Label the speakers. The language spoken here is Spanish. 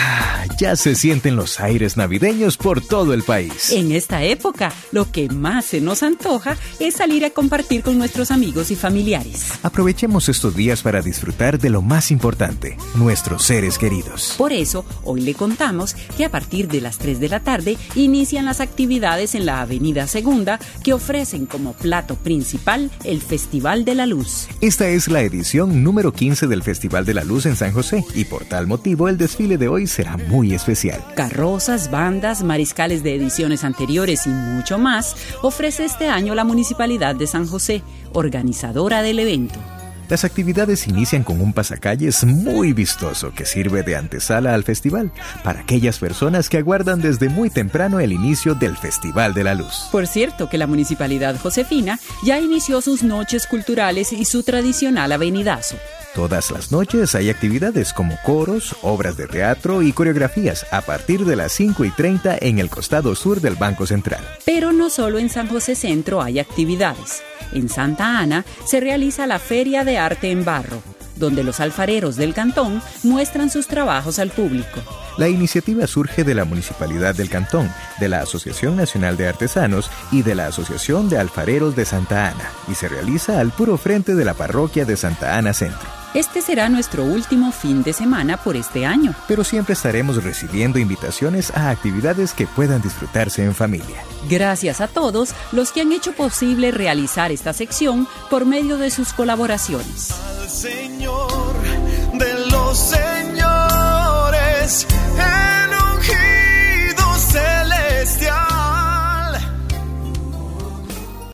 Speaker 1: Ya se sienten los aires navideños por todo el país.
Speaker 2: En esta época, lo que más se nos antoja es salir a compartir con nuestros amigos y familiares.
Speaker 1: Aprovechemos estos días para disfrutar de lo más importante, nuestros seres queridos.
Speaker 2: Por eso, hoy le contamos que a partir de las 3 de la tarde inician las actividades en la Avenida Segunda que ofrecen como plato principal el Festival de la Luz.
Speaker 1: Esta es la edición número 15 del Festival de la Luz en San José y por tal motivo el desfile de hoy será muy especial.
Speaker 2: Carrozas, bandas, mariscales de ediciones anteriores y mucho más ofrece este año la Municipalidad de San José, organizadora del evento.
Speaker 1: Las actividades inician con un pasacalles muy vistoso que sirve de antesala al festival para aquellas personas que aguardan desde muy temprano el inicio del Festival de la Luz.
Speaker 2: Por cierto que la Municipalidad Josefina ya inició sus noches culturales y su tradicional avenidazo.
Speaker 1: Todas las noches hay actividades como coros, obras de teatro y coreografías a partir de las 5:30 en el costado sur del Banco Central.
Speaker 2: Pero no solo en San José Centro hay actividades. En Santa Ana se realiza la Feria de Arte en Barro, donde los alfareros del cantón muestran sus trabajos al público.
Speaker 1: La iniciativa surge de la Municipalidad del Cantón, de la Asociación Nacional de Artesanos y de la Asociación de Alfareros de Santa Ana y se realiza al puro frente de la parroquia de Santa Ana Centro.
Speaker 2: Este será nuestro último fin de semana por este año.
Speaker 1: Pero siempre estaremos recibiendo invitaciones a actividades que puedan disfrutarse en familia.
Speaker 2: Gracias a todos los que han hecho posible realizar esta sección por medio de sus colaboraciones.
Speaker 3: Al Señor